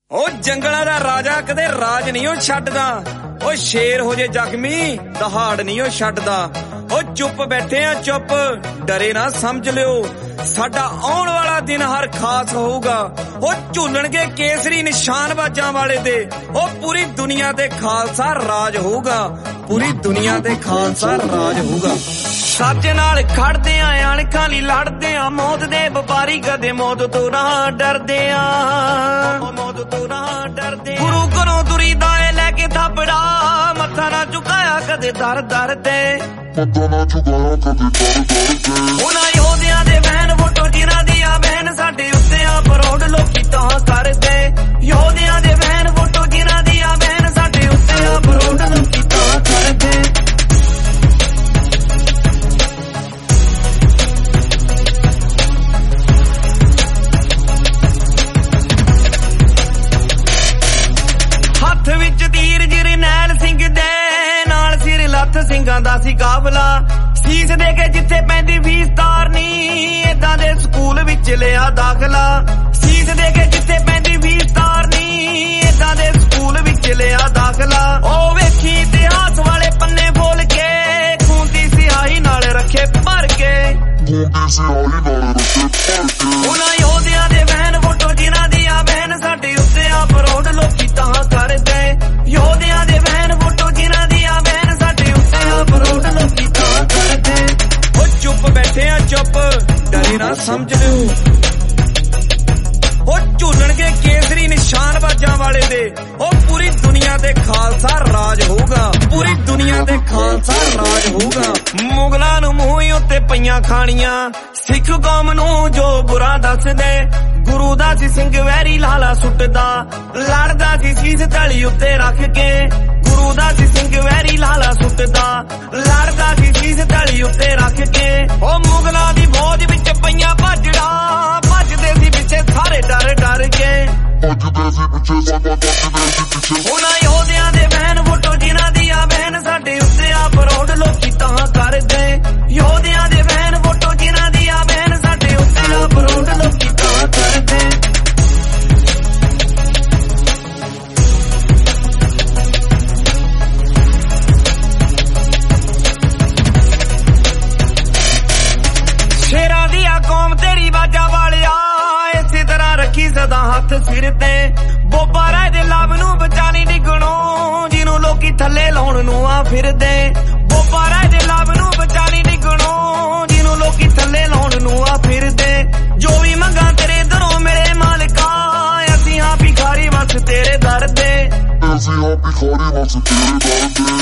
ਉਹ ਜੰਗਲਾਂ ਦਾ ਰਾਜਾ ਕਦੇ ਰਾਜ ਨਹੀਂ ਉਹ ਛੱਡਦਾ। ਉਹ ਸ਼ੇਰ ਹੋ ਜੇ ਜ਼ਖਮੀ ਦਹਾੜ ਨਹੀਂ ਉਹ ਛੱਡਦਾ। ਉਹ ਚੁੱਪ ਬੈਠੇ ਆ ਚੁੱਪ, ਡਰੇ ਨਾ ਸਮਝ ਲਿਓ, ਸਾਡਾ ਆਉਣ ਵਾਲਾ ਦਿਨ ਹਰ ਖਾਸ ਹੋਊਗਾ। ਉਹ ਝੂਲਣਗੇ ਕੇਸਰੀ ਨਿਸ਼ਾਨ ਬਾਜਾਂ ਵਾਲੇ ਦੇ। ਉਹ ਪੂਰੀ ਦੁਨੀਆ ਤੇ ਖਾਲਸਾ ਰਾਜ ਹੋਊਗਾ, ਪੂਰੀ ਦੁਨੀਆ ਤੇ ਖਾਲਸਾ ਰਾਜ ਹੋਊਗਾ। ਸੱਚ ਨਾਲ ਖੜਦੇ ਆ, ਅਣਖਾਂ ਲਈ ਲੜਦੇ ਆ, ਮੌਤ ਦੇ ਵਪਾਰੀ ਕਦੇ ਮੌਤ ਤੋਂ ਨਾ ਡਰਦੇ ਆ, ਮੌਤ ਤੋਂ ਨਾ ਡਰਦੇ। ਗੁਰੂ ਘਰੋਂ ਤੁਰੀਦਾ ਏ ਲੈ ਕੇ ਥਾਪੜਾ, ਮੱਥਾ ਨਾ ਝੁਕਾਇਆ ਕਦੇ ਦਰ ਦਰ ਤੇ, ਮੱਥਾ ਨਾ ਝੁਕਾਇਆ ਕਦੇ ਦਰ ਦਰ ਤੇ। ਉਹਨਾਂ ਯੋਧਿਆਂ ਦੇ ਬਹਿਨ ਫੋਟੋ ਜਿਨ੍ਹਾਂ ਦੀਆਂ ਬਹਿਨ ਸਾਡੇ ਉੱਤੇ ਆ ਪਰੌਡ ਲੋਕੀ ਤਾਂ ਕਰਦੇ। ਯੋਧਿਆਂ ਦੇ ਬਹਿਨ ਫੋਟੋ ਜਿਨ੍ਹਾਂ ਦੀਆਂ ਬਹਿਨ ਸਾਡੇ ਉੱਤੇ ਆ ਪਰੌਡ ਲੋਕੀ ਤਾਂ ਕਰਦੇ। ਹੱਥ ਵਿੱਚ ਤੀਰ ਜਰਨੈਲ ਸਿੰਘ ਦੇ ਨਾਲ ਸਿਰ ਲੱਥ ਸਿੰਘਾਂ ਦਾ ਸੀ ਕਾਫਲਾ। ਸੀਸ ਦੇ ਕੇ ਜਿੱਥੇ ਪੈਂਦੀ ਫੀਸ ਤਾਰਨੀ, ਏਦਾਂ ਦੇ ਸਕੂਲ ਵਿੱਚ ਲਿਆ ਦਾਖਲਾ। ਸੀਸ ਦੇ ਕੇ ਜਿੱਥੇ ਪੈਂਦੀ ਫੀਸ ਤਾਰਨੀ, ਏਦਾਂ ਦੇ ਸਕੂਲ ਵਿੱਚ ਲਿਆ ਦਾਖਲਾ। ਉਹ ਵੇਖੀ ਇਤਿਹਾਸ ਵਾਲੇ ਪੰਨੇ ਫੋਲ ਕੇ, ਖੂਨ ਦੀ ਸਿਆਹੀ ਨਾਲ ਰੱਖੇ ਭਰ ਕੇ, ਉਹਨਾਂ ਯੋਧਿਆਂ ਦੇ ਬਹਿਨ ਫੋਟੋ ਜਿਨ੍ਹਾਂ ਦੀਆਂ ਬਹਿਨ ਸਾਡੇ ਉੱਤੇ ਆ ਪਰੌਡ ਲੋਕੀ ਤਾਂ ਕਰਦੇ। ਯੋਧਿਆਂ ਦੇ ਬਹਿਨ ਫੋਟੋ ਜਿਨ੍ਹਾਂ ਦੀਆਂ ਬਹਿਨ ਸਾਡੇ ਉੱਤੇ ਆ ਪਰੌਡ ਲੋਕੀ ਤਾਂ ਕਰਦੇ। ਉਹ ਚੁੱਪ ਬੈਠੇ ਆ ਚੁੱਪ, ਡਰੇ ਨਾ ਸਮਝ ਲਿਓ, ਉਹ ਝੂਲਣਗੇ ਕੇਸਰੀ ਨਿਸ਼ਾਨ ਬਾਜਾਂ ਵਾਲੇ ਦੇ। ਉਹ ਪੂਰੀ ਦੁਨੀਆ ਤੇ ਖਾਲਸਾ ਰਾਜ ਹੋਊਗਾ, ਪੂਰੀ ਦੁਨੀਆ ਤੇ ਖਾਲਸਾ ਰਾਜ ਹੋਊਗਾ। ਮੁਗਲਾਂ ਨੂੰ ਮੂੰਹ ਉੱਤੇ ਪਈਆਂ ਖਾਣੀਆਂ, ਸਿੱਖ ਕੌਮ ਨੂੰ ਜੋ ਬੁਰਾ ਦੱਸਦੇ। ਗੁਰੂ ਦਾ ਸੀ ਸਿੰਘ ਵੈਰੀ ਲਾਲਾ ਸੁੱਟਦਾ, ਲੜਦਾ ਸੀ ਸੀਸ ਤਲੀ ਉੱਤੇ ਰੱਖ ਕੇ। ਗੁਰੂ ਦਾ ਸੀ ਸਿੰਘ ਵੈਰੀ ਲਾਲਾ ਸੁੱਟਦਾ, ਲੜਦਾ ਸੀ ਸੀਸ ਤਲੀ ਉੱਤੇ ਰੱਖ ਕੇ। ਉਹ ਮੁਗਲਾਂ ਦੀ ਫੌਜ ਵਿੱਚ ਪਈਆਂ ਭਾਜੜਾ, ਭੱਜਦੇ ਸੀ ਪਿੱਛੇ ਸਾਰੇ ਡਰ ਡਰ ਕੇ, ਭੱਜਦੇ ਸੀ ਪਿੱਛੇ ਸਾਰੇ ਭੱਜਦੇ ਸੀ ਪਿੱਛੇ। ਉਹਨਾਂ ਯੋਧਿਆਂ ਦੇ ਬਹਿਨ ਫੋਟੋ ਜਿਨ੍ਹਾਂ ਦੀਆਂ ਬਹਿਨ ਸਾਡੇ ਉੱਤੇ ਆ ਪਰੌਡ ਲੋਕੀ ਤਾਂ ਕਰਦੇ। ਯੋਧਿਆਂ ਦੇ ਬਹਿਨ ਫੋਟੋ ਜਿਨ੍ਹਾਂ ਦੀਆਂ ਬਹਿਨ ਸਾਡੇ ਉੱਤੇ ਆ ਪਰੌਡ ਲੋਕੀ ਤਾਂ ਕਰਦੇ। ਸ਼ੇਰਾਂ ਦੀ ਆ ਕੌਮ ਤੇਰੀ ਬਾਜਾਂ ਵਾਲਿਆ, ਇਸੇ ਤਰ੍ਹਾਂ ਰੱਖੀ ਸਦਾ ਹੱਥ ਸਿਰ ਤੇ। ਬੋਬਾ ਰਾਏ ਦੇ ਲਵ ਨੂੰ ਬਚਾ ਨਹੀਂ ਡਿੱਗਣੋਂ, ਜਿਹਨੂੰ ਲੋਕੀ ਥੱਲੇ ਲਾਉਣ ਨੂੰ ਆ ਫਿਰਦੇ। ਬੋਬਾ ਰਾਏ ਦੇ ਲਵ ਨੂੰ ਬਚਾ ਨਹੀਂ ਡਿੱਗਣੋਂ, ਜਿਹਨੂੰ ਲੋਕੀ ਥੱਲੇ ਲਾਉਣ ਨੂੰ ਆ ਫਿਰਦੇ। ਜੋ ਵੀ ਮੰਗਾ ਤੇਰੇ ਦਰੋਂ ਮਿਲੇ ਮਾਲਕਾ, ਅਸੀਂ ਹਾਂ ਭਿਖਾਰੀ ਬਸ ਤੇਰੇ ਦਰ ਦੇ, ਅਸੀਂ ਹਾਂ ਭਿਖਾਰੀ ਬਸ ਤੇਰੇ ਦਰ ਦੇ।